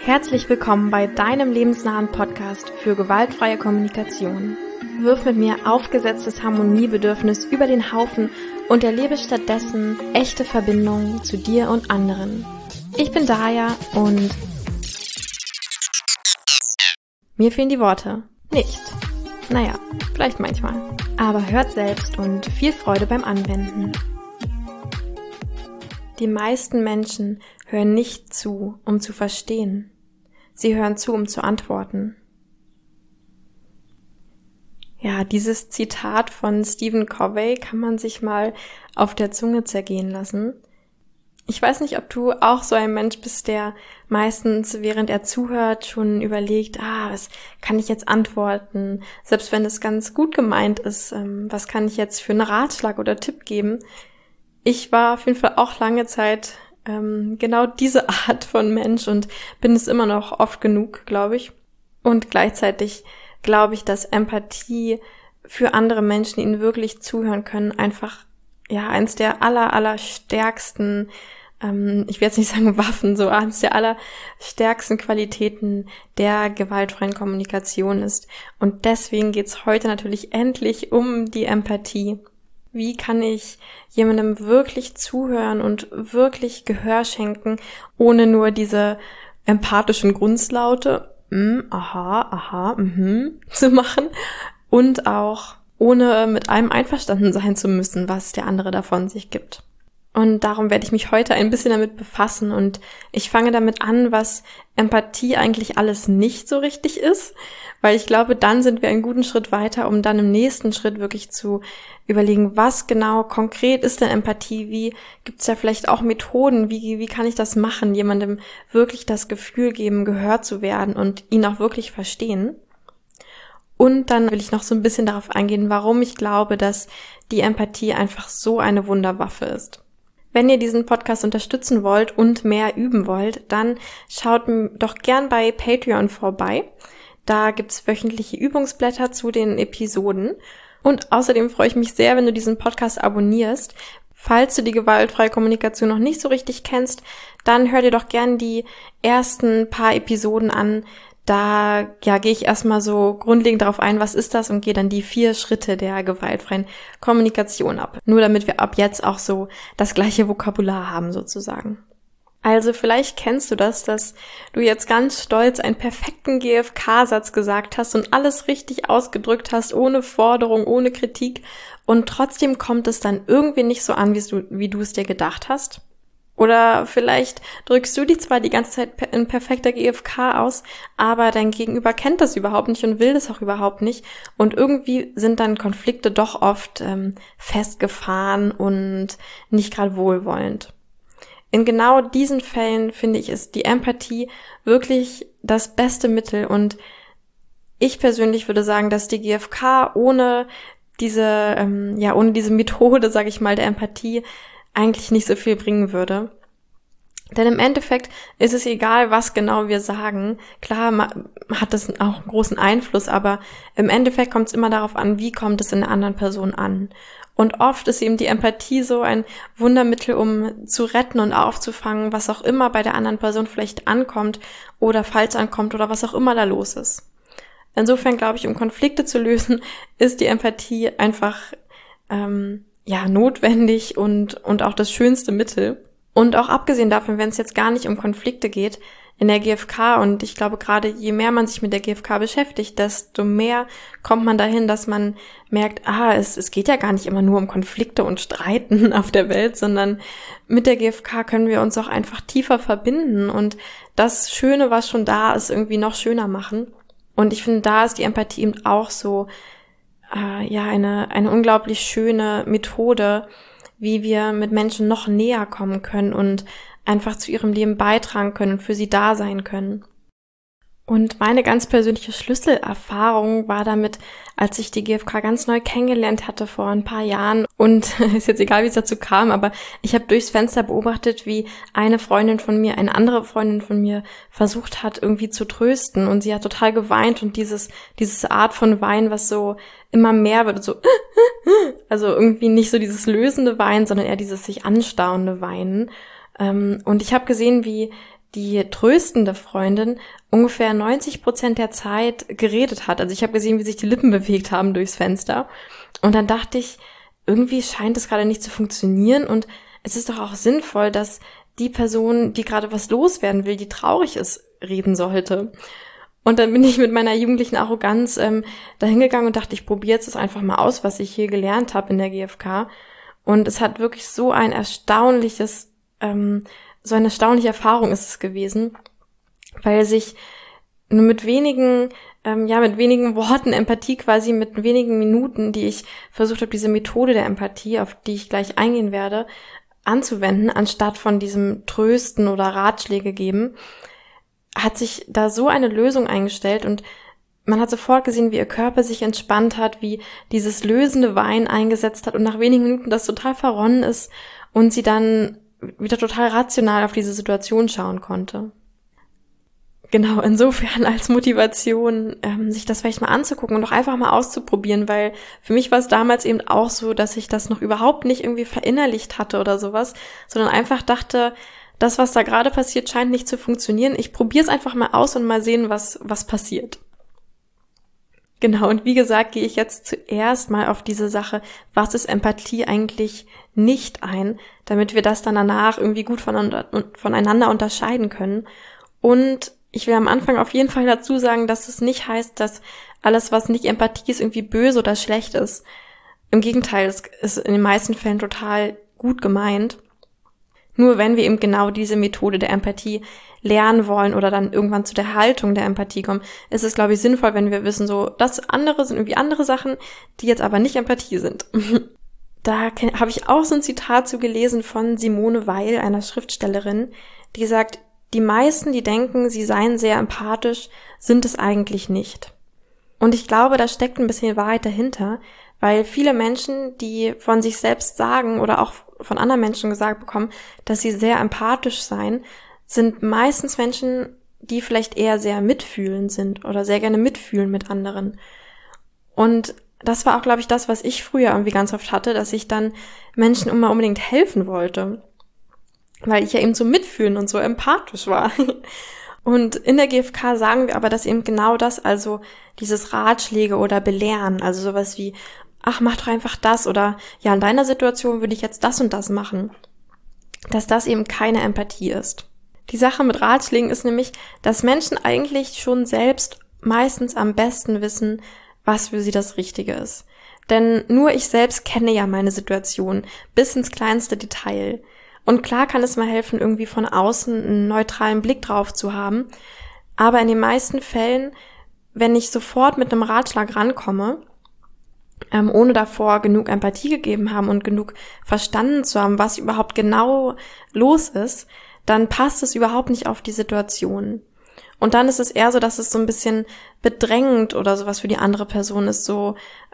Herzlich willkommen bei deinem lebensnahen Podcast für gewaltfreie Kommunikation. Wirf mit mir aufgesetztes Harmoniebedürfnis über den Haufen und erlebe stattdessen echte Verbindungen zu dir und anderen. Ich bin Daya und mir fehlen die Worte. Nicht. Naja, vielleicht manchmal. Aber hört selbst und viel Freude beim Anwenden. Die meisten Menschen hören nicht zu, um zu verstehen. Sie hören zu, um zu antworten. Ja, dieses Zitat von Stephen Covey kann man sich mal auf der Zunge zergehen lassen. Ich weiß nicht, ob du auch so ein Mensch bist, der meistens, während er zuhört, schon überlegt, was kann ich jetzt antworten? Selbst wenn es ganz gut gemeint ist, was kann ich jetzt für einen Ratschlag oder Tipp geben? Ich war auf jeden Fall auch lange Zeit genau diese Art von Mensch und bin es immer noch oft genug, glaube ich. Und gleichzeitig glaube ich, dass Empathie für andere Menschen, die ihnen wirklich zuhören können, einfach eins der allerstärksten, ich will jetzt nicht sagen Waffen, so eins der allerstärksten Qualitäten der gewaltfreien Kommunikation ist. Und deswegen geht's heute natürlich endlich um die Empathie. Wie kann ich jemandem wirklich zuhören und wirklich Gehör schenken, ohne nur diese empathischen Grundlaute, zu machen und auch ohne mit allem einverstanden sein zu müssen, was der andere davon sich gibt. Und darum werde ich mich heute ein bisschen damit befassen und ich fange damit an, was Empathie eigentlich alles nicht so richtig ist, weil ich glaube, dann sind wir einen guten Schritt weiter, um dann im nächsten Schritt wirklich zu überlegen, was genau konkret ist denn Empathie, wie gibt es ja vielleicht auch Methoden, wie kann ich das machen, jemandem wirklich das Gefühl geben, gehört zu werden und ihn auch wirklich verstehen. Und dann will ich noch so ein bisschen darauf eingehen, warum ich glaube, dass die Empathie einfach so eine Wunderwaffe ist. Wenn ihr diesen Podcast unterstützen wollt und mehr üben wollt, dann schaut doch gern bei Patreon vorbei. Da gibt's wöchentliche Übungsblätter zu den Episoden. Und außerdem freue ich mich sehr, wenn du diesen Podcast abonnierst. Falls du die gewaltfreie Kommunikation noch nicht so richtig kennst, dann hör dir doch gern die ersten paar Episoden an. Da gehe ich erstmal so grundlegend darauf ein, was ist das, und gehe dann die 4 Schritte der gewaltfreien Kommunikation ab. Nur damit wir ab jetzt auch so das gleiche Vokabular haben sozusagen. Also vielleicht kennst du das, dass du jetzt ganz stolz einen perfekten GFK-Satz gesagt hast und alles richtig ausgedrückt hast, ohne Forderung, ohne Kritik, und trotzdem kommt es dann irgendwie nicht so an, wie du es dir gedacht hast. Oder vielleicht drückst du die zwar die ganze Zeit in perfekter GFK aus, aber dein Gegenüber kennt das überhaupt nicht und will das auch überhaupt nicht. Und irgendwie sind dann Konflikte doch oft festgefahren und nicht gerade wohlwollend. In genau diesen Fällen, finde ich, ist die Empathie wirklich das beste Mittel. Und ich persönlich würde sagen, dass die GFK ohne diese Methode, sage ich mal, der Empathie eigentlich nicht so viel bringen würde. Denn im Endeffekt ist es egal, was genau wir sagen. Klar hat das auch einen großen Einfluss, aber im Endeffekt kommt es immer darauf an, wie kommt es in der anderen Person an. Und oft ist eben die Empathie so ein Wundermittel, um zu retten und aufzufangen, was auch immer bei der anderen Person vielleicht ankommt oder falsch ankommt oder was auch immer da los ist. Insofern glaube ich, um Konflikte zu lösen, ist die Empathie einfach notwendig und auch das schönste Mittel. Und auch abgesehen davon, wenn es jetzt gar nicht um Konflikte geht in der GFK, und ich glaube gerade, je mehr man sich mit der GFK beschäftigt, desto mehr kommt man dahin, dass man merkt, es geht ja gar nicht immer nur um Konflikte und Streiten auf der Welt, sondern mit der GFK können wir uns auch einfach tiefer verbinden und das Schöne, was schon da ist, irgendwie noch schöner machen. Und ich finde, da ist die Empathie eben auch so eine unglaublich schöne Methode, wie wir mit Menschen noch näher kommen können und einfach zu ihrem Leben beitragen können und für sie da sein können. Und meine ganz persönliche Schlüsselerfahrung war damit, als ich die GFK ganz neu kennengelernt hatte vor ein paar Jahren. Und ist jetzt egal, wie es dazu kam, aber ich habe durchs Fenster beobachtet, wie eine andere Freundin von mir versucht hat, irgendwie zu trösten. Und sie hat total geweint und dieses Art von Weinen, was so immer mehr wird, so also irgendwie nicht so dieses lösende Weinen, sondern eher dieses sich anstauende Weinen. Und ich habe gesehen, wie die tröstende Freundin ungefähr 90% der Zeit geredet hat. Also ich habe gesehen, wie sich die Lippen bewegt haben durchs Fenster. Und dann dachte ich, irgendwie scheint es gerade nicht zu funktionieren. Und es ist doch auch sinnvoll, dass die Person, die gerade was loswerden will, die traurig ist, reden sollte. Und dann bin ich mit meiner jugendlichen Arroganz dahingegangen und dachte, ich probiere jetzt das einfach mal aus, was ich hier gelernt habe in der GfK. Und es hat wirklich so eine erstaunliche Erfahrung ist es gewesen, weil sich nur mit wenigen Worten Empathie quasi, mit wenigen Minuten, die ich versucht habe, diese Methode der Empathie, auf die ich gleich eingehen werde, anzuwenden, anstatt von diesem Trösten oder Ratschläge geben, hat sich da so eine Lösung eingestellt und man hat sofort gesehen, wie ihr Körper sich entspannt hat, wie dieses lösende Weinen eingesetzt hat und nach wenigen Minuten das total verronnen ist und sie dann wieder total rational auf diese Situation schauen konnte. Genau, insofern als Motivation, sich das vielleicht mal anzugucken und doch einfach mal auszuprobieren, weil für mich war es damals eben auch so, dass ich das noch überhaupt nicht irgendwie verinnerlicht hatte oder sowas, sondern einfach dachte, das, was da gerade passiert, scheint nicht zu funktionieren. Ich probiere es einfach mal aus und mal sehen, was passiert. Genau, und wie gesagt, gehe ich jetzt zuerst mal auf diese Sache, was ist Empathie eigentlich nicht ein, damit wir das dann danach irgendwie gut voneinander unterscheiden können. Und ich will am Anfang auf jeden Fall dazu sagen, dass es nicht heißt, dass alles, was nicht Empathie ist, irgendwie böse oder schlecht ist. Im Gegenteil, es ist in den meisten Fällen total gut gemeint. Nur wenn wir eben genau diese Methode der Empathie lernen wollen oder dann irgendwann zu der Haltung der Empathie kommen, ist es, glaube ich, sinnvoll, wenn wir wissen, so, das andere sind irgendwie andere Sachen, die jetzt aber nicht Empathie sind. Da habe ich auch so ein Zitat zu gelesen von Simone Weil, einer Schriftstellerin, die sagt, die meisten, die denken, sie seien sehr empathisch, sind es eigentlich nicht. Und ich glaube, da steckt ein bisschen Wahrheit dahinter, weil viele Menschen, die von sich selbst sagen oder auch von anderen Menschen gesagt bekommen, dass sie sehr empathisch seien, sind meistens Menschen, die vielleicht eher sehr mitfühlend sind oder sehr gerne mitfühlen mit anderen. Und das war auch, glaube ich, das, was ich früher irgendwie ganz oft hatte, dass ich dann Menschen immer unbedingt helfen wollte, weil ich ja eben so mitfühlend und so empathisch war. Und in der GfK sagen wir aber, dass eben genau das, also dieses Ratschläge oder Belehren, also sowas wie, ach, mach doch einfach das oder ja, in deiner Situation würde ich jetzt das und das machen, dass das eben keine Empathie ist. Die Sache mit Ratschlägen ist nämlich, dass Menschen eigentlich schon selbst meistens am besten wissen, was für sie das Richtige ist. Denn nur ich selbst kenne ja meine Situation bis ins kleinste Detail. Und klar kann es mal helfen, irgendwie von außen einen neutralen Blick drauf zu haben. Aber in den meisten Fällen, wenn ich sofort mit einem Ratschlag rankomme, ohne davor genug Empathie gegeben haben und genug verstanden zu haben, was überhaupt genau los ist, dann passt es überhaupt nicht auf die Situation. Und dann ist es eher so, dass es so ein bisschen bedrängend oder sowas für die andere Person ist, so,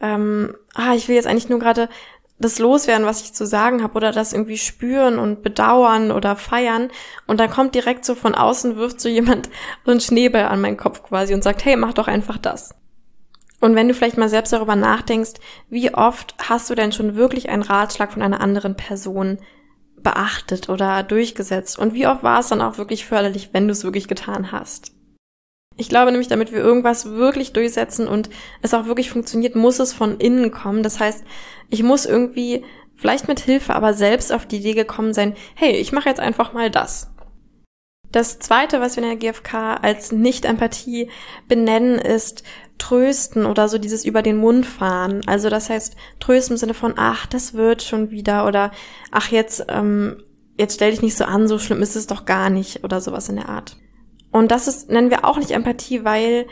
ich will jetzt eigentlich nur gerade das loswerden, was ich zu sagen habe, oder das irgendwie spüren und bedauern oder feiern. Und dann kommt direkt so von außen, wirft so jemand so einen Schneeball an meinen Kopf quasi und sagt, hey, mach doch einfach das. Und wenn du vielleicht mal selbst darüber nachdenkst, wie oft hast du denn schon wirklich einen Ratschlag von einer anderen Person beachtet oder durchgesetzt? Und wie oft war es dann auch wirklich förderlich, wenn du es wirklich getan hast? Ich glaube nämlich, damit wir irgendwas wirklich durchsetzen und es auch wirklich funktioniert, muss es von innen kommen. Das heißt, ich muss irgendwie, vielleicht mit Hilfe, aber selbst auf die Idee gekommen sein, hey, ich mache jetzt einfach mal das. Das Zweite, was wir in der GfK als Nicht-Empathie benennen, ist Trösten oder so dieses über den Mund fahren. Also das heißt, Trösten im Sinne von, ach, das wird schon wieder oder ach, jetzt stell dich nicht so an, so schlimm ist es doch gar nicht oder sowas in der Art. Und das nennen wir auch nicht Empathie, weil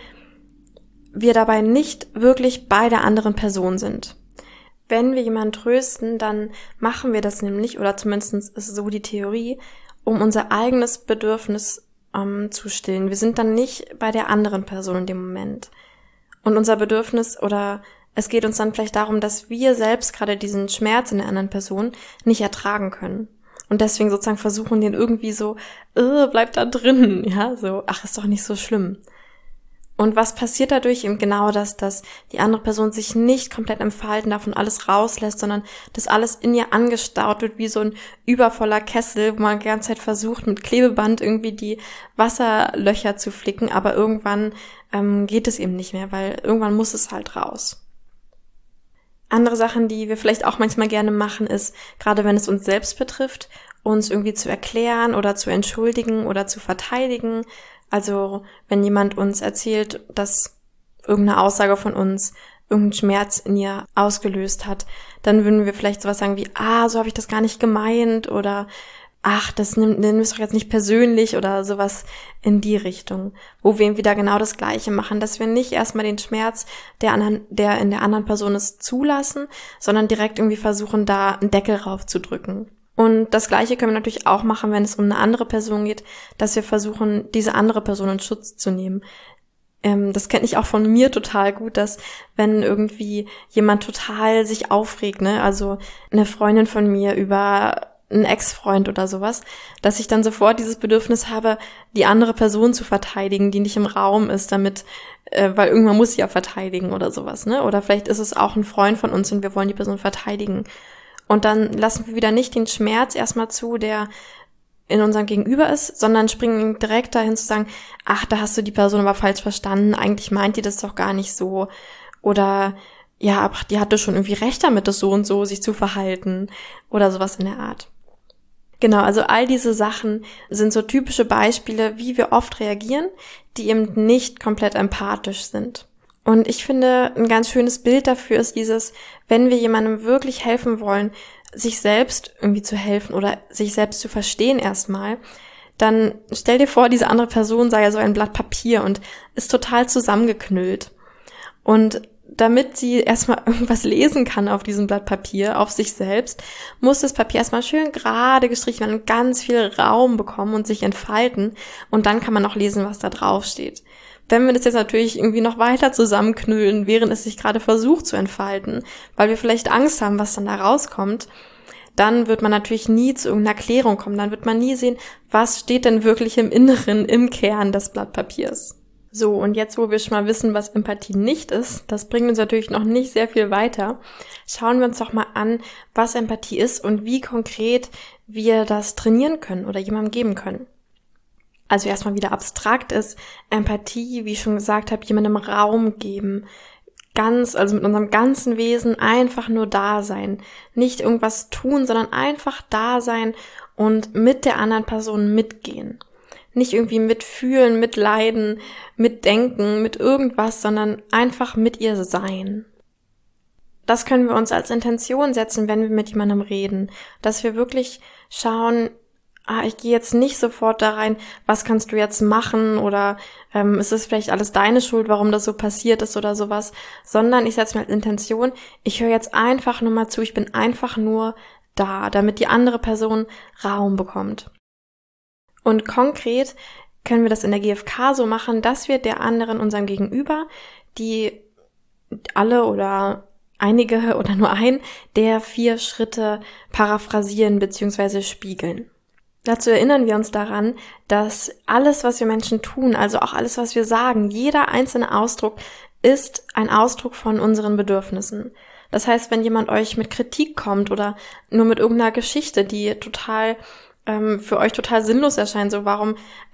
wir dabei nicht wirklich bei der anderen Person sind. Wenn wir jemanden trösten, dann machen wir das nämlich, oder zumindest ist so die Theorie, um unser eigenes Bedürfnis zu stillen. Wir sind dann nicht bei der anderen Person in dem Moment. Und unser Bedürfnis oder es geht uns dann vielleicht darum, dass wir selbst gerade diesen Schmerz in der anderen Person nicht ertragen können. Und deswegen sozusagen versuchen, den irgendwie so, bleib da drin, ja, so, ach, ist doch nicht so schlimm. Und was passiert dadurch? Eben genau das, dass die andere Person sich nicht komplett entfalten darf und alles rauslässt, sondern dass alles in ihr angestaut wird wie so ein übervoller Kessel, wo man die ganze Zeit versucht, mit Klebeband irgendwie die Wasserlöcher zu flicken, aber irgendwann geht es eben nicht mehr, weil irgendwann muss es halt raus. Andere Sachen, die wir vielleicht auch manchmal gerne machen, ist, gerade wenn es uns selbst betrifft, uns irgendwie zu erklären oder zu entschuldigen oder zu verteidigen. Also wenn jemand uns erzählt, dass irgendeine Aussage von uns irgendeinen Schmerz in ihr ausgelöst hat, dann würden wir vielleicht sowas sagen wie, so habe ich das gar nicht gemeint oder das nimm es doch jetzt nicht persönlich oder sowas in die Richtung. Wo wir eben wieder genau das Gleiche machen, dass wir nicht erstmal den Schmerz, der in der anderen Person ist, zulassen, sondern direkt irgendwie versuchen, da einen Deckel raufzudrücken. Und das Gleiche können wir natürlich auch machen, wenn es um eine andere Person geht, dass wir versuchen, diese andere Person in Schutz zu nehmen. Das kenne ich auch von mir total gut, dass wenn irgendwie jemand total sich aufregt, ne, also eine Freundin von mir über einen Ex-Freund oder sowas, dass ich dann sofort dieses Bedürfnis habe, die andere Person zu verteidigen, die nicht im Raum ist, damit, weil irgendwann muss sie ja verteidigen oder sowas, ne? Oder vielleicht ist es auch ein Freund von uns und wir wollen die Person verteidigen. Und dann lassen wir wieder nicht den Schmerz erstmal zu, der in unserem Gegenüber ist, sondern springen direkt dahin zu sagen, da hast du die Person aber falsch verstanden, eigentlich meint die das doch gar nicht so. Oder, ja, aber die hatte schon irgendwie recht damit, das so und so sich zu verhalten. Oder sowas in der Art. Genau, also all diese Sachen sind so typische Beispiele, wie wir oft reagieren, die eben nicht komplett empathisch sind. Und ich finde, ein ganz schönes Bild dafür ist dieses, wenn wir jemandem wirklich helfen wollen, sich selbst irgendwie zu helfen oder sich selbst zu verstehen erstmal, dann stell dir vor, diese andere Person sei ja so ein Blatt Papier und ist total zusammengeknüllt. Und damit sie erstmal irgendwas lesen kann auf diesem Blatt Papier, auf sich selbst, muss das Papier erstmal schön gerade gestrichen werden und ganz viel Raum bekommen und sich entfalten. Und dann kann man auch lesen, was da drauf steht. Wenn wir das jetzt natürlich irgendwie noch weiter zusammenknüllen, während es sich gerade versucht zu entfalten, weil wir vielleicht Angst haben, was dann da rauskommt, dann wird man natürlich nie zu irgendeiner Klärung kommen. Dann wird man nie sehen, was steht denn wirklich im Inneren, im Kern des Blatt Papiers. So, und jetzt, wo wir schon mal wissen, was Empathie nicht ist, das bringt uns natürlich noch nicht sehr viel weiter, schauen wir uns doch mal an, was Empathie ist und wie konkret wir das trainieren können oder jemandem geben können. Also erstmal wieder abstrakt ist Empathie, wie ich schon gesagt habe, jemandem Raum geben, also mit unserem ganzen Wesen einfach nur da sein, nicht irgendwas tun, sondern einfach da sein und mit der anderen Person mitgehen. Nicht irgendwie mitfühlen, mitleiden, mitdenken, mit irgendwas, sondern einfach mit ihr sein. Das können wir uns als Intention setzen, wenn wir mit jemandem reden, dass wir wirklich schauen, ich gehe jetzt nicht sofort da rein, was kannst du jetzt machen oder ist es vielleicht alles deine Schuld, warum das so passiert ist oder sowas, sondern ich setze mir als Intention, ich höre jetzt einfach nur mal zu, ich bin einfach nur da, damit die andere Person Raum bekommt. Und konkret können wir das in der GfK so machen, dass wir der anderen, unserem Gegenüber, die alle oder einige oder nur ein der 4 Schritte paraphrasieren bzw. spiegeln. Dazu erinnern wir uns daran, dass alles, was wir Menschen tun, also auch alles, was wir sagen, jeder einzelne Ausdruck ist ein Ausdruck von unseren Bedürfnissen. Das heißt, wenn jemand euch mit Kritik kommt oder nur mit irgendeiner Geschichte, die für euch total sinnlos erscheint, so warum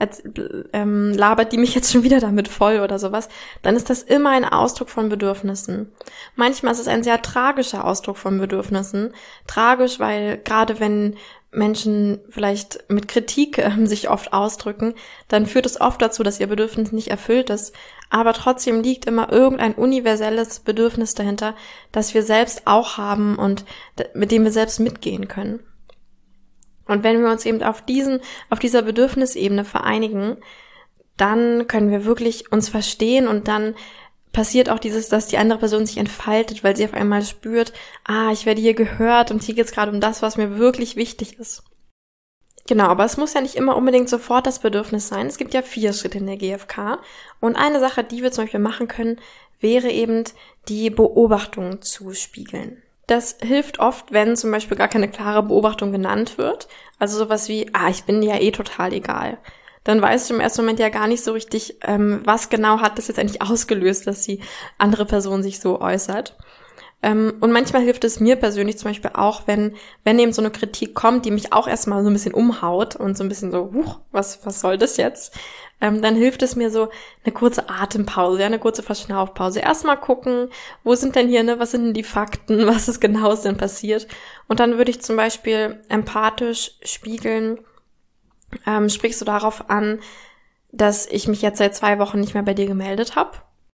labert die mich jetzt schon wieder damit voll oder sowas, dann ist das immer ein Ausdruck von Bedürfnissen. Manchmal ist es ein sehr tragischer Ausdruck von Bedürfnissen. Tragisch, weil gerade wenn Menschen vielleicht mit Kritik sich oft ausdrücken, dann führt es oft dazu, dass ihr Bedürfnis nicht erfüllt ist. Aber trotzdem liegt immer irgendein universelles Bedürfnis dahinter, das wir selbst auch haben und mit dem wir selbst mitgehen können. Und wenn wir uns eben auf dieser Bedürfnisebene vereinigen, dann können wir wirklich uns verstehen und dann passiert auch dass die andere Person sich entfaltet, weil sie auf einmal spürt, ich werde hier gehört und hier geht es gerade um das, was mir wirklich wichtig ist. Genau, aber es muss ja nicht immer unbedingt sofort das Bedürfnis sein. Es gibt ja 4 Schritte in der GfK und eine Sache, die wir zum Beispiel machen können, wäre eben die Beobachtung zu spiegeln. Das hilft oft, wenn zum Beispiel gar keine klare Beobachtung genannt wird. Also sowas wie, ich bin dir ja total egal. dann weißt du im ersten Moment ja gar nicht so richtig, was genau hat das jetzt eigentlich ausgelöst, dass die andere Person sich so äußert. Und manchmal hilft es mir persönlich zum Beispiel auch, wenn eben so eine Kritik kommt, die mich auch erstmal so ein bisschen umhaut und so ein bisschen so, was soll das jetzt? Dann hilft es mir so eine kurze Atempause, ja, eine kurze Verschnaufpause. Erstmal gucken, wo sind denn hier, was sind denn die Fakten, was ist genau denn passiert? Und dann würde ich zum Beispiel empathisch spiegeln, sprichst du darauf an, dass ich mich jetzt seit 2 Wochen nicht mehr bei dir gemeldet habe?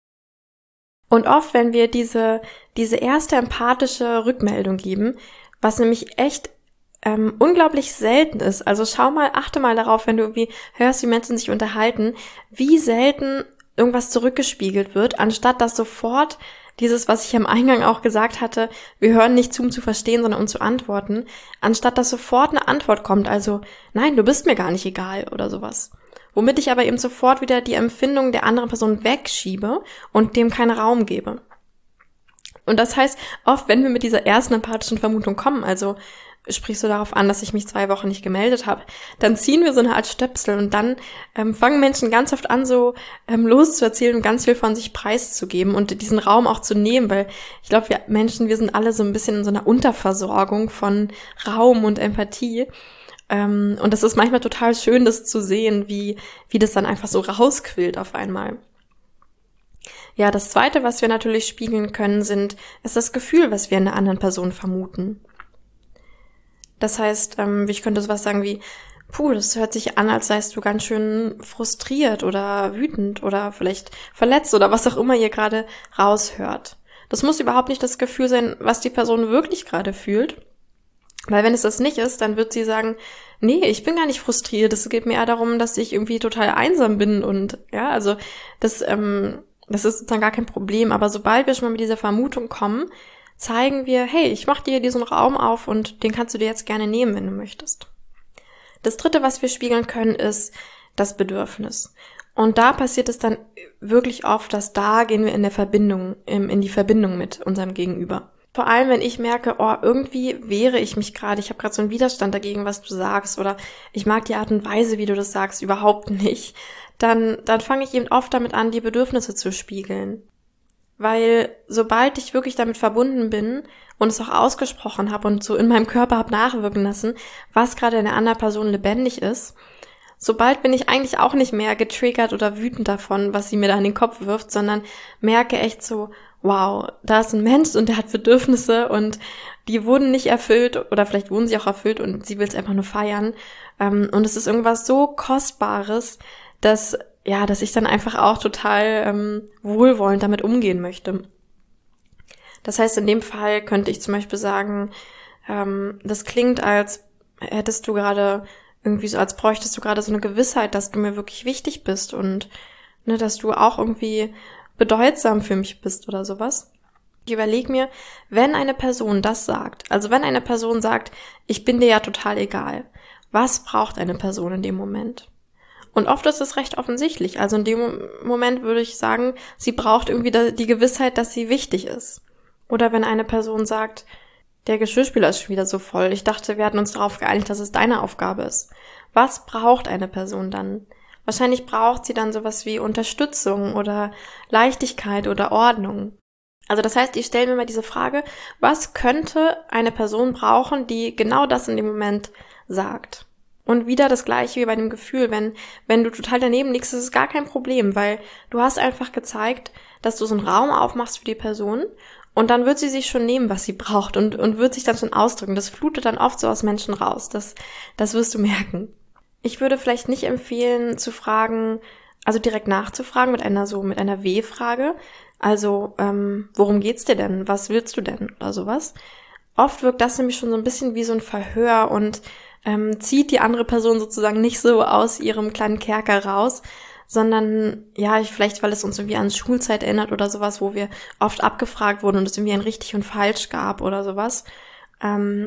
Und oft, wenn wir diese erste empathische Rückmeldung geben, was nämlich echt unglaublich selten ist. Also achte mal darauf, wenn du irgendwie hörst, wie Menschen sich unterhalten, wie selten irgendwas zurückgespiegelt wird, anstatt dass sofort dieses, was ich am Eingang auch gesagt hatte, wir hören nicht zu, um zu verstehen, sondern um zu antworten, anstatt dass sofort eine Antwort kommt, also nein, du bist mir gar nicht egal oder sowas. Womit ich aber eben sofort wieder die Empfindung der anderen Person wegschiebe und dem keinen Raum gebe. Und das heißt, oft, wenn wir mit dieser ersten empathischen Vermutung kommen, also sprichst du darauf an, dass ich mich 2 Wochen nicht gemeldet habe, dann ziehen wir so eine Art Stöpsel und dann fangen Menschen ganz oft an, so loszuerzählen und ganz viel von sich preiszugeben und diesen Raum auch zu nehmen, weil ich glaube, wir sind alle so ein bisschen in so einer Unterversorgung von Raum und Empathie. Und das ist manchmal total schön, das zu sehen, wie das dann einfach so rausquillt auf einmal. Ja, das Zweite, was wir natürlich spiegeln können, ist das Gefühl, was wir in der anderen Person vermuten. Das heißt, ich könnte sowas sagen wie, das hört sich an, als seist du ganz schön frustriert oder wütend oder vielleicht verletzt oder was auch immer ihr gerade raushört. Das muss überhaupt nicht das Gefühl sein, was die Person wirklich gerade fühlt. Weil wenn es das nicht ist, dann wird sie sagen, nee, ich bin gar nicht frustriert. Es geht mir eher darum, dass ich irgendwie total einsam bin und ja, also das ist dann gar kein Problem. Aber sobald wir schon mal mit dieser Vermutung kommen, zeigen wir, hey, ich mache dir diesen Raum auf und den kannst du dir jetzt gerne nehmen, wenn du möchtest. Das Dritte, was wir spiegeln können, ist das Bedürfnis. Und da passiert es dann wirklich oft, dass da gehen wir in die Verbindung mit unserem Gegenüber. Vor allem, wenn ich merke, irgendwie wehre ich mich gerade, ich habe gerade so einen Widerstand dagegen, was du sagst, oder ich mag die Art und Weise, wie du das sagst, überhaupt nicht, dann fange ich eben oft damit an, die Bedürfnisse zu spiegeln. Weil sobald ich wirklich damit verbunden bin und es auch ausgesprochen habe und so in meinem Körper habe nachwirken lassen, was gerade in der anderen Person lebendig ist, sobald bin ich eigentlich auch nicht mehr getriggert oder wütend davon, was sie mir da in den Kopf wirft, sondern merke echt so, wow, da ist ein Mensch und der hat Bedürfnisse und die wurden nicht erfüllt oder vielleicht wurden sie auch erfüllt und sie will es einfach nur feiern. Und es ist irgendwas so Kostbares, dass ich dann einfach auch total wohlwollend damit umgehen möchte. Das heißt, in dem Fall könnte ich zum Beispiel sagen, das klingt, als hättest du gerade irgendwie so, als bräuchtest du gerade so eine Gewissheit, dass du mir wirklich wichtig bist und dass du auch irgendwie bedeutsam für mich bist oder sowas. Ich überlege mir, wenn eine Person das sagt, also wenn eine Person sagt, ich bin dir ja total egal, was braucht eine Person in dem Moment? Und oft ist es recht offensichtlich. Also in dem Moment würde ich sagen, sie braucht irgendwie die Gewissheit, dass sie wichtig ist. Oder wenn eine Person sagt, der Geschirrspüler ist schon wieder so voll, ich dachte, wir hatten uns darauf geeinigt, dass es deine Aufgabe ist. Was braucht eine Person dann? Wahrscheinlich braucht sie dann sowas wie Unterstützung oder Leichtigkeit oder Ordnung. Also das heißt, ich stelle mir mal diese Frage, was könnte eine Person brauchen, die genau das in dem Moment sagt? Und wieder das Gleiche wie bei dem Gefühl, wenn du total daneben liegst, ist es gar kein Problem, weil du hast einfach gezeigt, dass du so einen Raum aufmachst für die Person und dann wird sie sich schon nehmen, was sie braucht und wird sich dann schon ausdrücken. Das flutet dann oft so aus Menschen raus, das wirst du merken. Ich würde vielleicht nicht empfehlen zu fragen, also direkt nachzufragen mit einer W-Frage, also worum geht's dir denn, was willst du denn oder sowas. Oft wirkt das nämlich schon so ein bisschen wie so ein Verhör und zieht die andere Person sozusagen nicht so aus ihrem kleinen Kerker raus, sondern vielleicht, weil es uns irgendwie an Schulzeit erinnert oder sowas, wo wir oft abgefragt wurden und es irgendwie ein richtig und falsch gab oder sowas, dann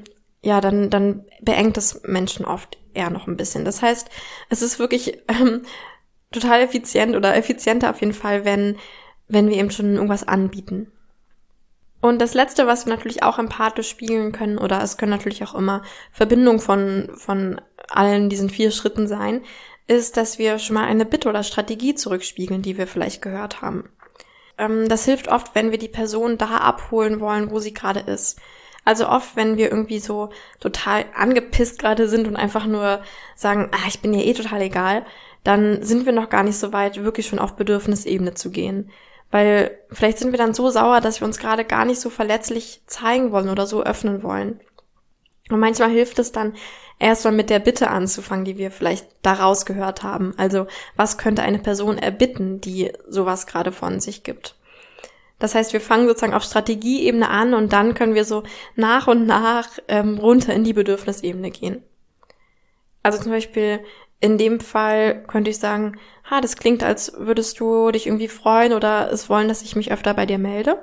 beengt es Menschen oft eher noch ein bisschen. Das heißt, es ist wirklich total effizient oder effizienter auf jeden Fall, wenn wir eben schon irgendwas anbieten. Und das Letzte, was wir natürlich auch empathisch spiegeln können, oder es können natürlich auch immer Verbindungen von allen diesen 4 Schritten sein, ist, dass wir schon mal eine Bitte oder Strategie zurückspiegeln, die wir vielleicht gehört haben. Das hilft oft, wenn wir die Person da abholen wollen, wo sie gerade ist. Also oft, wenn wir irgendwie so total angepisst gerade sind und einfach nur sagen, ich bin dir total egal, dann sind wir noch gar nicht so weit, wirklich schon auf Bedürfnisebene zu gehen. Weil vielleicht sind wir dann so sauer, dass wir uns gerade gar nicht so verletzlich zeigen wollen oder so öffnen wollen. Und manchmal hilft es dann, erstmal mit der Bitte anzufangen, die wir vielleicht daraus gehört haben. Also, was könnte eine Person erbitten, die sowas gerade von sich gibt? Das heißt, wir fangen sozusagen auf Strategieebene an und dann können wir so nach und nach runter in die Bedürfnisebene gehen. Also zum Beispiel in dem Fall könnte ich sagen, das klingt, als würdest du dich irgendwie freuen oder es wollen, dass ich mich öfter bei dir melde.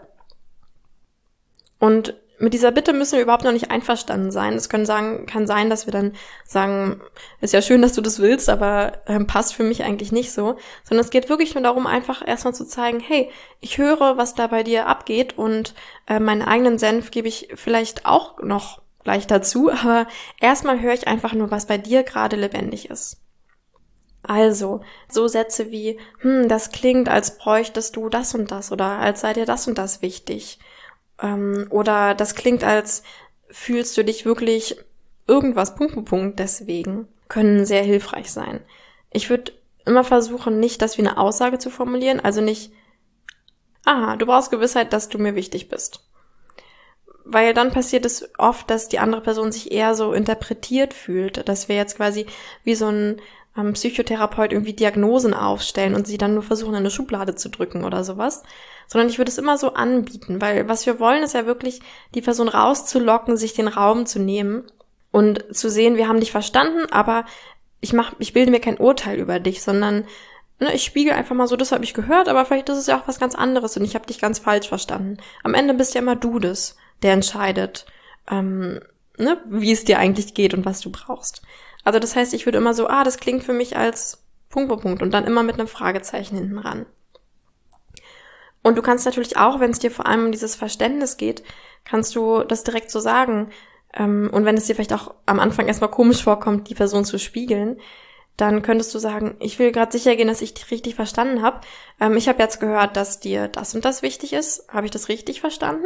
Und mit dieser Bitte müssen wir überhaupt noch nicht einverstanden sein. Es kann sein, dass wir dann sagen, ist ja schön, dass du das willst, aber passt für mich eigentlich nicht so. Sondern es geht wirklich nur darum, einfach erstmal zu zeigen, hey, ich höre, was da bei dir abgeht und meinen eigenen Senf gebe ich vielleicht auch noch gleich dazu, aber erstmal höre ich einfach nur, was bei dir gerade lebendig ist. Also, so Sätze wie, das klingt, als bräuchtest du das und das oder als sei dir das und das wichtig. Oder das klingt, als fühlst du dich wirklich irgendwas, deswegen, können sehr hilfreich sein. Ich würde immer versuchen, nicht das wie eine Aussage zu formulieren, also nicht, du brauchst Gewissheit, dass du mir wichtig bist. Weil dann passiert es oft, dass die andere Person sich eher so interpretiert fühlt, dass wir jetzt quasi wie so ein Psychotherapeut irgendwie Diagnosen aufstellen und sie dann nur versuchen, in eine Schublade zu drücken oder sowas. Sondern ich würde es immer so anbieten, weil was wir wollen, ist ja wirklich, die Person rauszulocken, sich den Raum zu nehmen und zu sehen, wir haben dich verstanden, aber ich bilde mir kein Urteil über dich, sondern ich spiegel einfach mal so, das habe ich gehört, aber vielleicht ist es ja auch was ganz anderes und ich habe dich ganz falsch verstanden. Am Ende bist ja immer du das, der entscheidet, wie es dir eigentlich geht und was du brauchst. Also das heißt, ich würde immer so, das klingt für mich als ... und dann immer mit einem Fragezeichen hinten ran. Und du kannst natürlich auch, wenn es dir vor allem um dieses Verständnis geht, kannst du das direkt so sagen. Und wenn es dir vielleicht auch am Anfang erstmal komisch vorkommt, die Person zu spiegeln, dann könntest du sagen, ich will gerade sicher gehen, dass ich dich richtig verstanden habe. Ich habe jetzt gehört, dass dir das und das wichtig ist. Habe ich das richtig verstanden?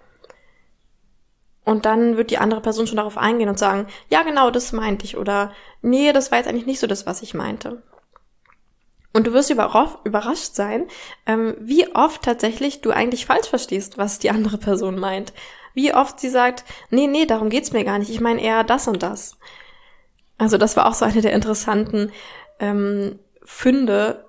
Und dann wird die andere Person schon darauf eingehen und sagen, ja genau, das meinte ich. Oder nee, das war jetzt eigentlich nicht so das, was ich meinte. Und du wirst überrascht sein, wie oft tatsächlich du eigentlich falsch verstehst, was die andere Person meint. Wie oft sie sagt, nee, darum geht's mir gar nicht, ich meine eher das und das. Also das war auch so eine der interessanten Funde,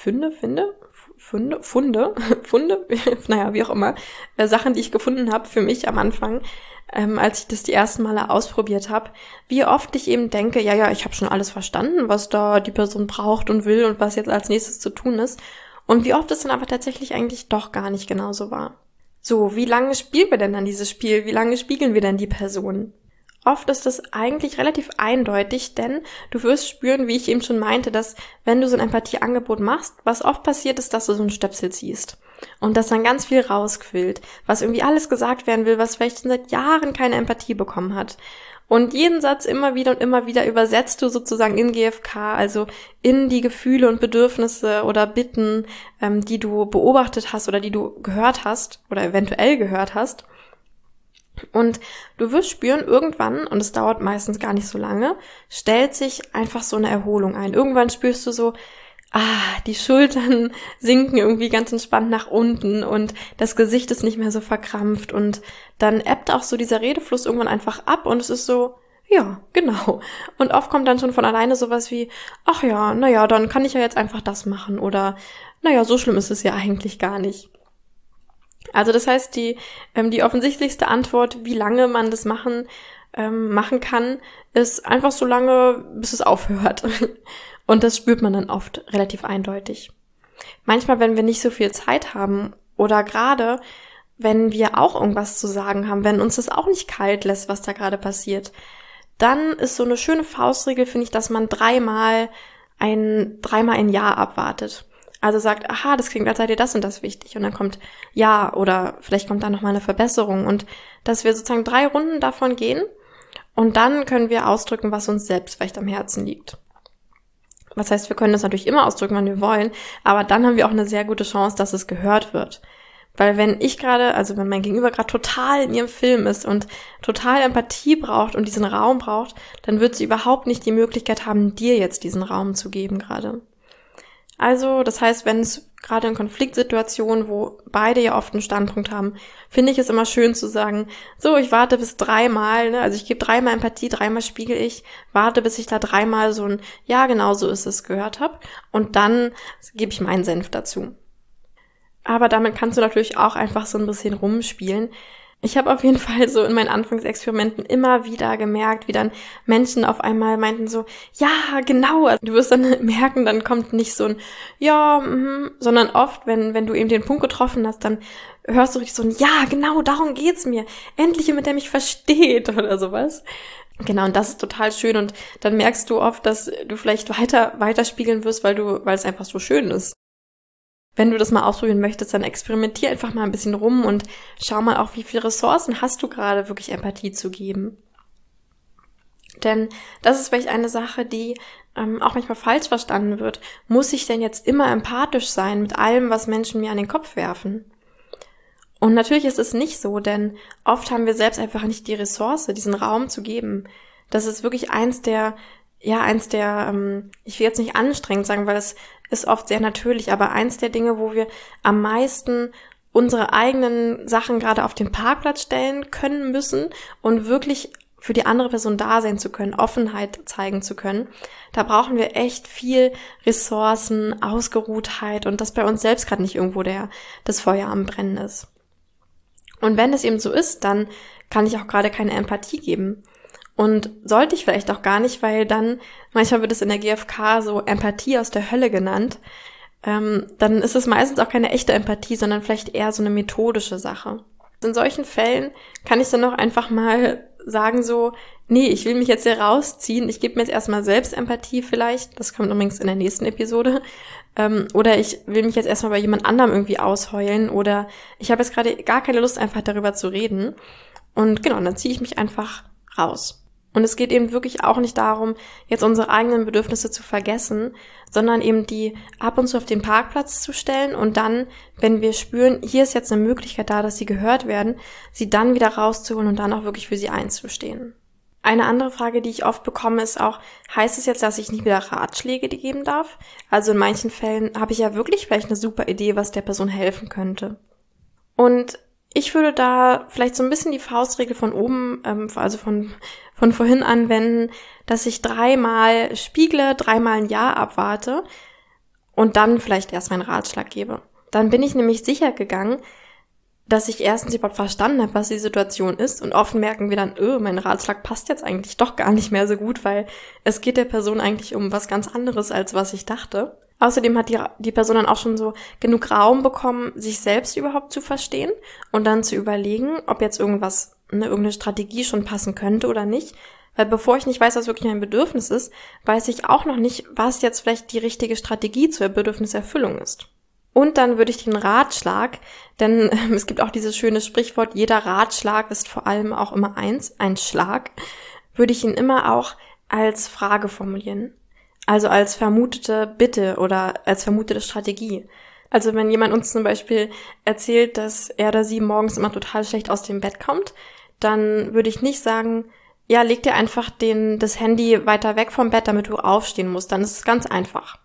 naja, wie auch immer, Sachen, die ich gefunden habe für mich am Anfang, als ich das die ersten Male ausprobiert habe, wie oft ich eben denke, ja, ich habe schon alles verstanden, was da die Person braucht und will und was jetzt als nächstes zu tun ist. Und wie oft es dann aber tatsächlich eigentlich doch gar nicht genauso war. So, wie lange spielen wir denn dann dieses Spiel? Wie lange spiegeln wir denn die Person? Oft ist das eigentlich relativ eindeutig, denn du wirst spüren, wie ich eben schon meinte, dass wenn du so ein Empathieangebot machst, was oft passiert ist, dass du so einen Stöpsel ziehst und dass dann ganz viel rausquillt, was irgendwie alles gesagt werden will, was vielleicht schon seit Jahren keine Empathie bekommen hat. Und jeden Satz immer wieder übersetzt du sozusagen in GFK, also in die Gefühle und Bedürfnisse oder Bitten, die du beobachtet hast oder die du gehört hast oder eventuell gehört hast. Und du wirst spüren, irgendwann, und es dauert meistens gar nicht so lange, stellt sich einfach so eine Erholung ein. Irgendwann spürst du so, die Schultern sinken irgendwie ganz entspannt nach unten und das Gesicht ist nicht mehr so verkrampft und dann ebbt auch so dieser Redefluss irgendwann einfach ab und es ist so, ja, genau. Und oft kommt dann schon von alleine sowas wie, dann kann ich ja jetzt einfach das machen oder, so schlimm ist es ja eigentlich gar nicht. Also das heißt, die offensichtlichste Antwort, wie lange man das machen kann, ist einfach so lange, bis es aufhört. Und das spürt man dann oft relativ eindeutig. Manchmal, wenn wir nicht so viel Zeit haben oder gerade, wenn wir auch irgendwas zu sagen haben, wenn uns das auch nicht kalt lässt, was da gerade passiert, dann ist so eine schöne Faustregel, finde ich, dass man dreimal ein Ja abwartet. Also sagt, das klingt, als sei dir das und das wichtig. Und dann kommt ja oder vielleicht kommt da nochmal eine Verbesserung. Und dass wir sozusagen 3 Runden davon gehen und dann können wir ausdrücken, was uns selbst vielleicht am Herzen liegt. Was heißt, wir können das natürlich immer ausdrücken, wann wir wollen, aber dann haben wir auch eine sehr gute Chance, dass es gehört wird. Weil wenn mein Gegenüber gerade total in ihrem Film ist und total Empathie braucht und diesen Raum braucht, dann wird sie überhaupt nicht die Möglichkeit haben, dir jetzt diesen Raum zu geben gerade. Also, das heißt, wenn es gerade in Konfliktsituationen, wo beide ja oft einen Standpunkt haben, finde ich es immer schön zu sagen, so, ich warte bis 3-mal, ne? Also ich gebe 3-mal Empathie, 3-mal spiegel ich, warte, bis ich da 3-mal so ein, ja, genau so ist es gehört habe und dann gebe ich meinen Senf dazu. Aber damit kannst du natürlich auch einfach so ein bisschen rumspielen. Ich habe auf jeden Fall so in meinen Anfangsexperimenten immer wieder gemerkt, wie dann Menschen auf einmal meinten so, ja, genau. Also du wirst dann merken, dann kommt nicht so ein, ja, sondern oft, wenn du eben den Punkt getroffen hast, dann hörst du richtig so ein, ja, genau, darum geht's mir. Endlich jemand, der mich versteht oder sowas. Genau, und das ist total schön. Und dann merkst du oft, dass du vielleicht weiter spiegeln wirst, weil es einfach so schön ist. Wenn du das mal ausprobieren möchtest, dann experimentier einfach mal ein bisschen rum und schau mal auch, wie viele Ressourcen hast du gerade, wirklich Empathie zu geben. Denn das ist vielleicht eine Sache, die auch manchmal falsch verstanden wird. Muss ich denn jetzt immer empathisch sein mit allem, was Menschen mir an den Kopf werfen? Und natürlich ist es nicht so, denn oft haben wir selbst einfach nicht die Ressource, diesen Raum zu geben. Das ist wirklich eins der, ich will jetzt nicht anstrengend sagen, weil es ist oft sehr natürlich, aber eins der Dinge, wo wir am meisten unsere eigenen Sachen gerade auf den Parkplatz stellen können müssen und wirklich für die andere Person da sein zu können, Offenheit zeigen zu können, da brauchen wir echt viel Ressourcen, Ausgeruhtheit und das bei uns selbst gerade nicht irgendwo das Feuer am Brennen ist. Und wenn es eben so ist, dann kann ich auch gerade keine Empathie geben. Und sollte ich vielleicht auch gar nicht, weil dann, manchmal wird es in der GfK so Empathie aus der Hölle genannt, dann ist es meistens auch keine echte Empathie, sondern vielleicht eher so eine methodische Sache. In solchen Fällen kann ich dann auch einfach mal sagen so, nee, ich will mich jetzt hier rausziehen, ich gebe mir jetzt erstmal selbst Empathie vielleicht, das kommt übrigens in der nächsten Episode, oder ich will mich jetzt erstmal bei jemand anderem irgendwie ausheulen oder ich habe jetzt gerade gar keine Lust, einfach darüber zu reden und genau, dann ziehe ich mich einfach raus. Und es geht eben wirklich auch nicht darum, jetzt unsere eigenen Bedürfnisse zu vergessen, sondern eben die ab und zu auf den Parkplatz zu stellen und dann, wenn wir spüren, hier ist jetzt eine Möglichkeit da, dass sie gehört werden, sie dann wieder rauszuholen und dann auch wirklich für sie einzustehen. Eine andere Frage, die ich oft bekomme, ist auch, heißt es jetzt, dass ich nicht wieder Ratschläge geben darf? Also in manchen Fällen habe ich ja wirklich vielleicht eine super Idee, was der Person helfen könnte. Und ich würde da vielleicht so ein bisschen die Faustregel von oben, also von vorhin anwenden, dass ich 3-mal spiegle, 3-mal ein Ja abwarte und dann vielleicht erst meinen Ratschlag gebe. Dann bin ich nämlich sicher gegangen, dass ich erstens überhaupt verstanden habe, was die Situation ist und oft merken wir dann, mein Ratschlag passt jetzt eigentlich doch gar nicht mehr so gut, weil es geht der Person eigentlich um was ganz anderes, als was ich dachte. Außerdem hat die Person dann auch schon so genug Raum bekommen, sich selbst überhaupt zu verstehen und dann zu überlegen, ob jetzt irgendeine Strategie schon passen könnte oder nicht. Weil bevor ich nicht weiß, was wirklich mein Bedürfnis ist, weiß ich auch noch nicht, was jetzt vielleicht die richtige Strategie zur Bedürfniserfüllung ist. Und dann würde ich den Ratschlag, denn es gibt auch dieses schöne Sprichwort, jeder Ratschlag ist vor allem auch immer ein Schlag, würde ich ihn immer auch als Frage formulieren. Also als vermutete Bitte oder als vermutete Strategie. Also wenn jemand uns zum Beispiel erzählt, dass er oder sie morgens immer total schlecht aus dem Bett kommt, dann würde ich nicht sagen, ja, leg dir einfach das Handy weiter weg vom Bett, damit du aufstehen musst. Dann ist es ganz einfach.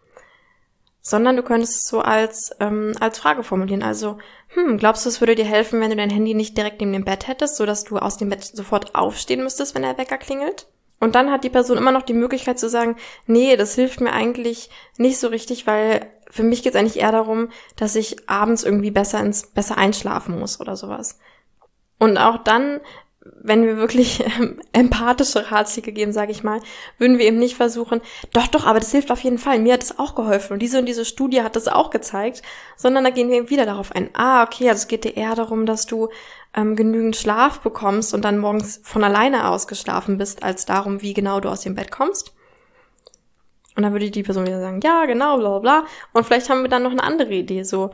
Sondern du könntest es so als Frage formulieren. Also, glaubst du, es würde dir helfen, wenn du dein Handy nicht direkt neben dem Bett hättest, sodass du aus dem Bett sofort aufstehen müsstest, wenn der Wecker klingelt? Und dann hat die Person immer noch die Möglichkeit zu sagen, nee, das hilft mir eigentlich nicht so richtig, weil für mich geht es eigentlich eher darum, dass ich abends irgendwie besser einschlafen muss oder sowas. Und auch dann, wenn wir wirklich empathische Ratschläge geben, sage ich mal, würden wir eben nicht versuchen, doch, aber das hilft auf jeden Fall, mir hat das auch geholfen und diese Studie hat das auch gezeigt, sondern da gehen wir eben wieder darauf ein, okay, also es geht dir eher darum, dass du genügend Schlaf bekommst und dann morgens von alleine ausgeschlafen bist, als darum, wie genau du aus dem Bett kommst. Und dann würde die Person wieder sagen, ja, genau, bla bla bla. Und vielleicht haben wir dann noch eine andere Idee, so,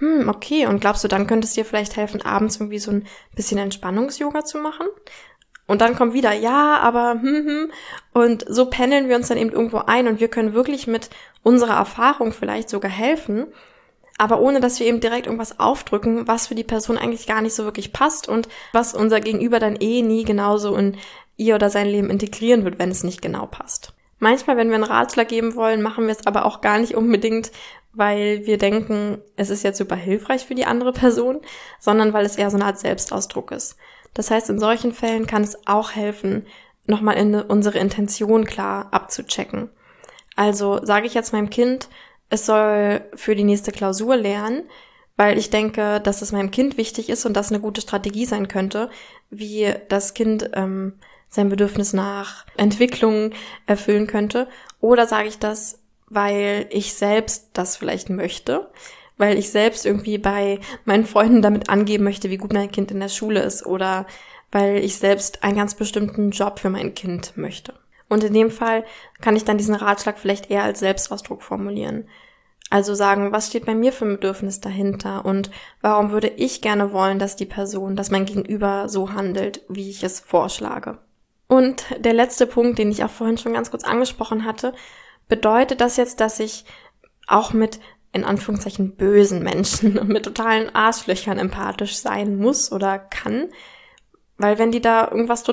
okay, und glaubst du, dann könnte es dir vielleicht helfen, abends irgendwie so ein bisschen Entspannungs-Yoga zu machen? Und dann kommt wieder, ja, aber und so pendeln wir uns dann eben irgendwo ein und wir können wirklich mit unserer Erfahrung vielleicht sogar helfen, aber ohne, dass wir eben direkt irgendwas aufdrücken, was für die Person eigentlich gar nicht so wirklich passt und was unser Gegenüber dann nie genauso in ihr oder sein Leben integrieren wird, wenn es nicht genau passt. Manchmal, wenn wir einen Ratschlag geben wollen, machen wir es aber auch gar nicht unbedingt, weil wir denken, es ist jetzt super hilfreich für die andere Person, sondern weil es eher so eine Art Selbstausdruck ist. Das heißt, in solchen Fällen kann es auch helfen, nochmal unsere Intention klar abzuchecken. Also sage ich jetzt meinem Kind, es soll für die nächste Klausur lernen, weil ich denke, dass es meinem Kind wichtig ist und das eine gute Strategie sein könnte, wie das Kind sein Bedürfnis nach Entwicklung erfüllen könnte. Oder sage ich das, weil ich selbst das vielleicht möchte, weil ich selbst irgendwie bei meinen Freunden damit angeben möchte, wie gut mein Kind in der Schule ist oder weil ich selbst einen ganz bestimmten Job für mein Kind möchte. Und in dem Fall kann ich dann diesen Ratschlag vielleicht eher als Selbstausdruck formulieren. Also sagen, was steht bei mir für ein Bedürfnis dahinter und warum würde ich gerne wollen, dass mein Gegenüber so handelt, wie ich es vorschlage. Und der letzte Punkt, den ich auch vorhin schon ganz kurz angesprochen hatte, bedeutet das jetzt, dass ich auch mit, in Anführungszeichen, bösen Menschen und mit totalen Arschlöchern empathisch sein muss oder kann? Weil wenn die da irgendwas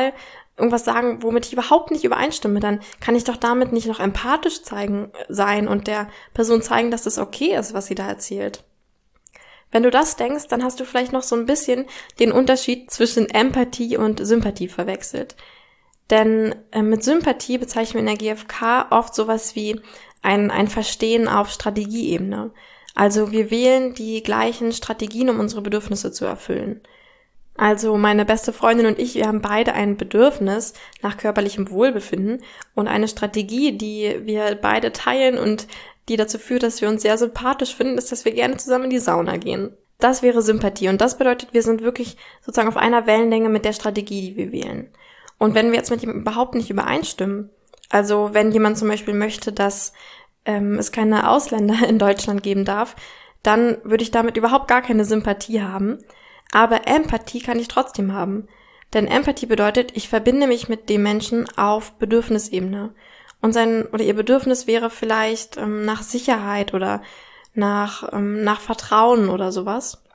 sagen, womit ich überhaupt nicht übereinstimme, dann kann ich doch damit nicht noch empathisch sein und der Person zeigen, dass das okay ist, was sie da erzählt. Wenn du das denkst, dann hast du vielleicht noch so ein bisschen den Unterschied zwischen Empathie und Sympathie verwechselt. Denn mit Sympathie bezeichnen wir in der GfK oft sowas wie ein Verstehen auf Strategieebene. Also wir wählen die gleichen Strategien, um unsere Bedürfnisse zu erfüllen. Also meine beste Freundin und ich, wir haben beide ein Bedürfnis nach körperlichem Wohlbefinden und eine Strategie, die wir beide teilen und die dazu führt, dass wir uns sehr sympathisch finden, ist, dass wir gerne zusammen in die Sauna gehen. Das wäre Sympathie und das bedeutet, wir sind wirklich sozusagen auf einer Wellenlänge mit der Strategie, die wir wählen. Und wenn wir jetzt mit jemandem überhaupt nicht übereinstimmen, also wenn jemand zum Beispiel möchte, dass es keine Ausländer in Deutschland geben darf, dann würde ich damit überhaupt gar keine Sympathie haben. Aber Empathie kann ich trotzdem haben. Denn Empathie bedeutet, ich verbinde mich mit dem Menschen auf Bedürfnisebene. Und ihr Bedürfnis wäre vielleicht nach Sicherheit oder nach Vertrauen oder sowas.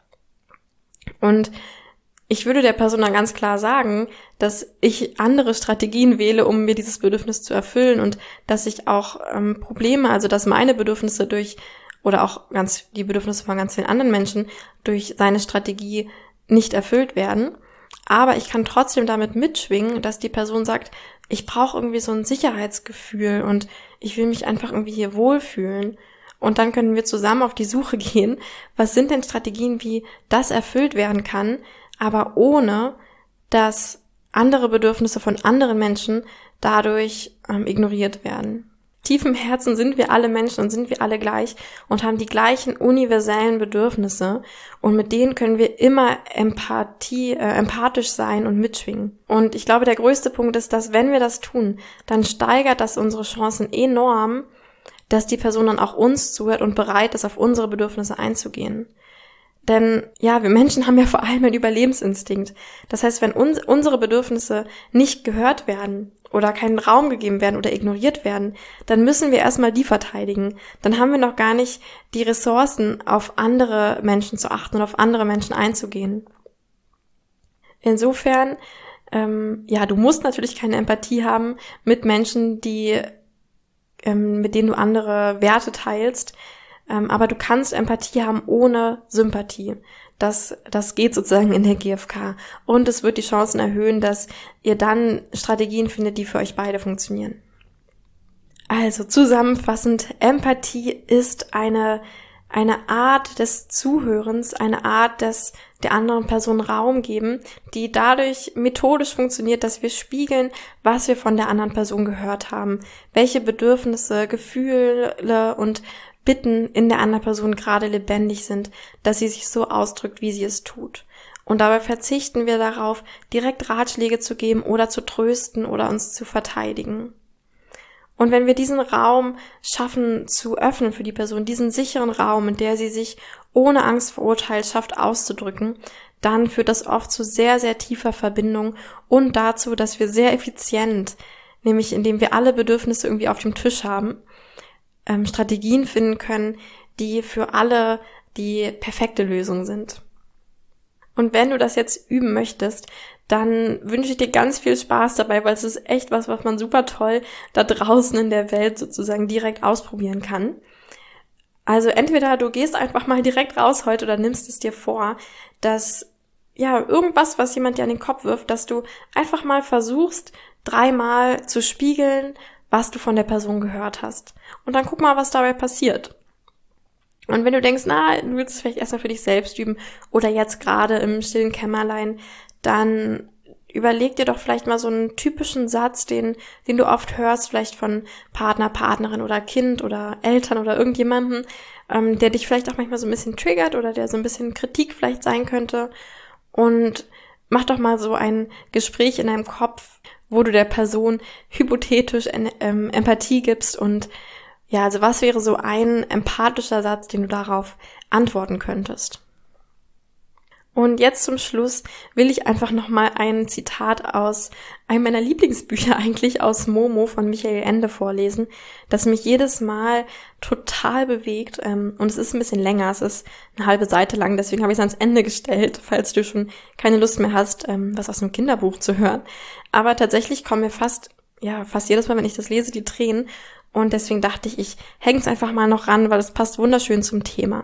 Und ich würde der Person dann ganz klar sagen, dass ich andere Strategien wähle, um mir dieses Bedürfnis zu erfüllen und dass ich auch dass meine Bedürfnisse oder auch die Bedürfnisse von ganz vielen anderen Menschen durch seine Strategie nicht erfüllt werden. Aber ich kann trotzdem damit mitschwingen, dass die Person sagt, ich brauche irgendwie so ein Sicherheitsgefühl und ich will mich einfach irgendwie hier wohlfühlen. Und dann können wir zusammen auf die Suche gehen, was sind denn Strategien, wie das erfüllt werden kann, aber ohne, dass andere Bedürfnisse von anderen Menschen dadurch ignoriert werden. Tief im Herzen sind wir alle Menschen und sind wir alle gleich und haben die gleichen universellen Bedürfnisse und mit denen können wir immer empathisch sein und mitschwingen. Und ich glaube, der größte Punkt ist, dass wenn wir das tun, dann steigert das unsere Chancen enorm, dass die Person dann auch uns zuhört und bereit ist, auf unsere Bedürfnisse einzugehen. Denn ja, wir Menschen haben ja vor allem einen Überlebensinstinkt. Das heißt, wenn unsere Bedürfnisse nicht gehört werden oder keinen Raum gegeben werden oder ignoriert werden, dann müssen wir erstmal die verteidigen. Dann haben wir noch gar nicht die Ressourcen, auf andere Menschen zu achten und auf andere Menschen einzugehen. Insofern, du musst natürlich keine Empathie haben mit Menschen, mit denen du andere Werte teilst, aber du kannst Empathie haben ohne Sympathie. Das geht sozusagen in der GfK. Und es wird die Chancen erhöhen, dass ihr dann Strategien findet, die für euch beide funktionieren. Also zusammenfassend, Empathie ist eine Art des Zuhörens, eine Art des der anderen Person Raum geben, die dadurch methodisch funktioniert, dass wir spiegeln, was wir von der anderen Person gehört haben, welche Bedürfnisse, Gefühle und Bitten in der anderen Person gerade lebendig sind, dass sie sich so ausdrückt, wie sie es tut. Und dabei verzichten wir darauf, direkt Ratschläge zu geben oder zu trösten oder uns zu verteidigen. Und wenn wir diesen Raum schaffen zu öffnen für die Person, diesen sicheren Raum, in der sie sich ohne Angst vor Urteil schafft auszudrücken, dann führt das oft zu sehr, sehr tiefer Verbindung und dazu, dass wir sehr effizient, nämlich indem wir alle Bedürfnisse irgendwie auf dem Tisch haben, Strategien finden können, die für alle die perfekte Lösung sind. Und wenn du das jetzt üben möchtest, dann wünsche ich dir ganz viel Spaß dabei, weil es ist echt was man super toll da draußen in der Welt sozusagen direkt ausprobieren kann. Also entweder du gehst einfach mal direkt raus heute oder nimmst es dir vor, dass irgendwas, was jemand dir an den Kopf wirft, dass du einfach mal versuchst, 3-mal zu spiegeln, was du von der Person gehört hast. Und dann guck mal, was dabei passiert. Und wenn du denkst, du willst es vielleicht erstmal für dich selbst üben oder jetzt gerade im stillen Kämmerlein, dann überleg dir doch vielleicht mal so einen typischen Satz, den du oft hörst, vielleicht von Partner, Partnerin oder Kind oder Eltern oder irgendjemandem, der dich vielleicht auch manchmal so ein bisschen triggert oder der so ein bisschen Kritik vielleicht sein könnte. Und mach doch mal so ein Gespräch in deinem Kopf, wo du der Person hypothetisch Empathie gibst und also was wäre so ein empathischer Satz, den du darauf antworten könntest? Und jetzt zum Schluss will ich einfach nochmal ein Zitat aus einem meiner Lieblingsbücher eigentlich, aus Momo von Michael Ende vorlesen, das mich jedes Mal total bewegt. Und es ist ein bisschen länger, es ist eine halbe Seite lang, deswegen habe ich es ans Ende gestellt, falls du schon keine Lust mehr hast, was aus einem Kinderbuch zu hören. Aber tatsächlich kommen mir fast jedes Mal, wenn ich das lese, die Tränen. Und deswegen dachte ich hänge es einfach mal noch ran, weil es passt wunderschön zum Thema.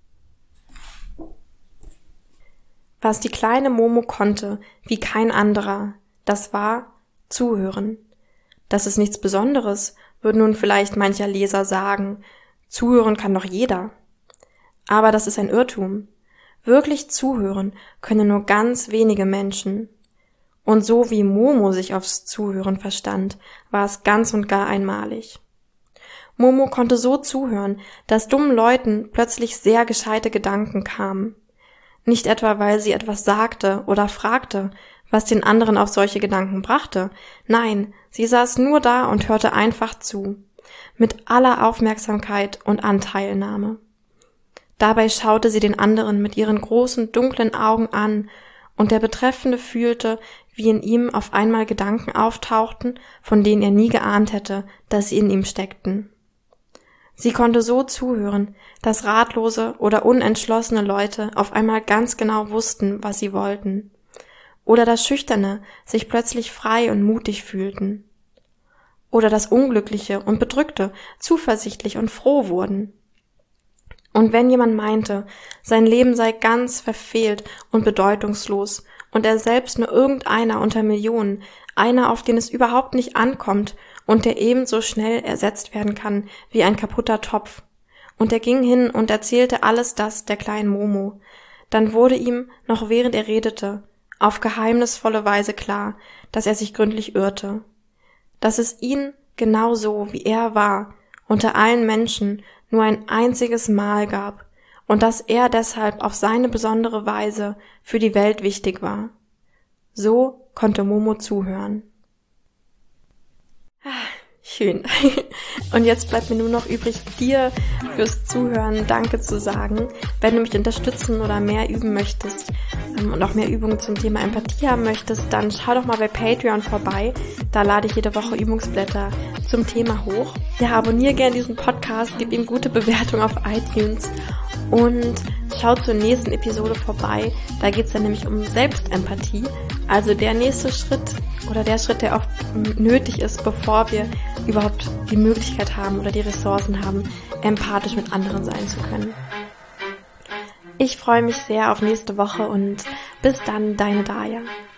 Was die kleine Momo konnte, wie kein anderer, das war zuhören. Das ist nichts Besonderes, würden nun vielleicht mancher Leser sagen. Zuhören kann doch jeder. Aber das ist ein Irrtum. Wirklich zuhören können nur ganz wenige Menschen. Und so wie Momo sich aufs Zuhören verstand, war es ganz und gar einmalig. Momo konnte so zuhören, dass dummen Leuten plötzlich sehr gescheite Gedanken kamen. Nicht etwa, weil sie etwas sagte oder fragte, was den anderen auf solche Gedanken brachte. Nein, sie saß nur da und hörte einfach zu, mit aller Aufmerksamkeit und Anteilnahme. Dabei schaute sie den anderen mit ihren großen, dunklen Augen an, und der Betreffende fühlte, wie in ihm auf einmal Gedanken auftauchten, von denen er nie geahnt hätte, dass sie in ihm steckten. Sie konnte so zuhören, dass ratlose oder unentschlossene Leute auf einmal ganz genau wussten, was sie wollten. Oder dass Schüchterne sich plötzlich frei und mutig fühlten. Oder dass Unglückliche und Bedrückte zuversichtlich und froh wurden. Und wenn jemand meinte, sein Leben sei ganz verfehlt und bedeutungslos und er selbst nur irgendeiner unter Millionen, einer, auf den es überhaupt nicht ankommt und der ebenso schnell ersetzt werden kann wie ein kaputter Topf, und er ging hin und erzählte alles das der kleinen Momo, dann wurde ihm, noch während er redete, auf geheimnisvolle Weise klar, dass er sich gründlich irrte, dass es ihn genauso wie er war, unter allen Menschen nur ein einziges Mal gab und dass er deshalb auf seine besondere Weise für die Welt wichtig war. So konnte Momo zuhören. Schön. Und jetzt bleibt mir nur noch übrig, dir fürs Zuhören Danke zu sagen. Wenn du mich unterstützen oder mehr üben möchtest und auch mehr Übungen zum Thema Empathie haben möchtest, dann schau doch mal bei Patreon vorbei. Da lade ich jede Woche Übungsblätter zum Thema hoch. Ja, abonniere gerne diesen Podcast, gib ihm gute Bewertung auf iTunes und schau zur nächsten Episode vorbei. Da geht's dann nämlich um Selbstempathie, also der nächste Schritt oder der Schritt, der oft nötig ist, bevor wir überhaupt die Möglichkeit haben oder die Ressourcen haben, empathisch mit anderen sein zu können. Ich freue mich sehr auf nächste Woche und bis dann, deine Daja.